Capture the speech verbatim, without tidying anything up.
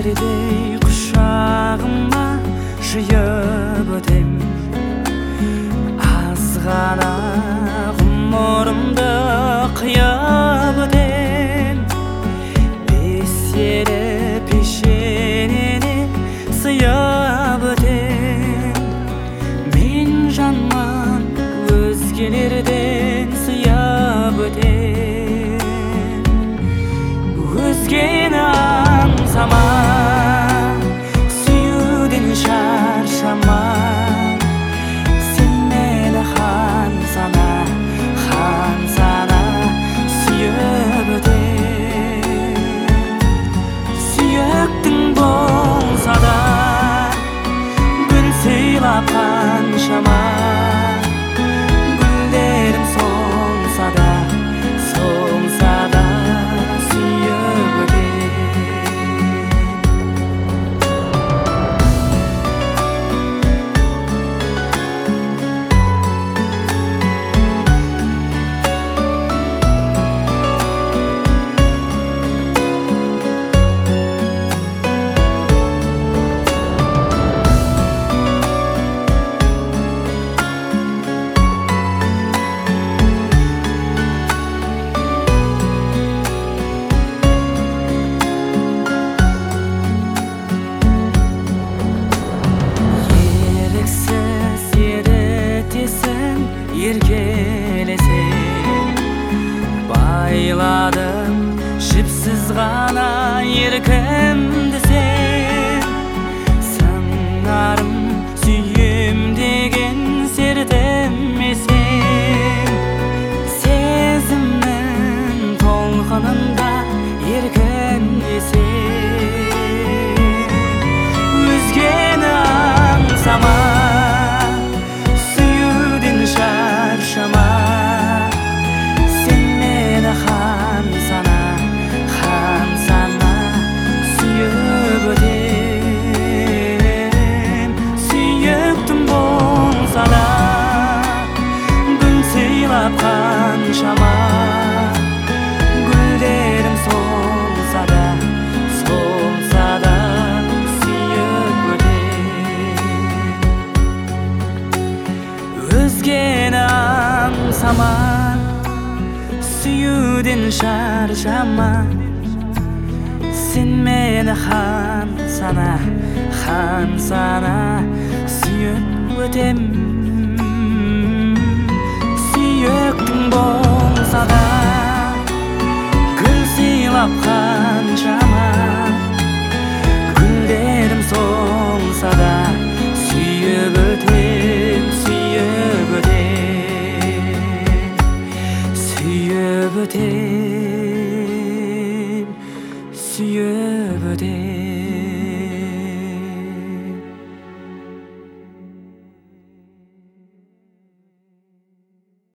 Ердей құшағыма жиып өтем, аз ғана ғұмырымды қияп өтем. Бесері пешенене сыяп өтем. Мен жанман өзгелерден сыяп өтем. Өзгені аңсама, сүюден шаршама. Сен мені хан сана, хан сана сүйіп өтем. Сүйектің болса да гүл сыйлап қаншама. Гүлдерім солса да, солса да сүйіп өтем. Еркелесең байладым жіпсіз ғана еркімді сен. Сыңарым сүйем деген сертіме сен. Сезімнің толқынында еркіндесең. Өзгені аңсама, шаршама. Сен мені хан сана, хан сана сүйіп өтем. Сүйіктім болса да гүл сыйлап қаншама. Гүлдерім солса да, солса да сүйіп өтем. Өзгені аңсама, сүюден шаршама. Сен мені хан сана, хан сана сүйіп өтем. Сүйектің болса да гүл сыйлап қаншама. Гүлдерім солса да сүйіп өтем, сүйіп өтем. Сүйіп өтем, сүйіп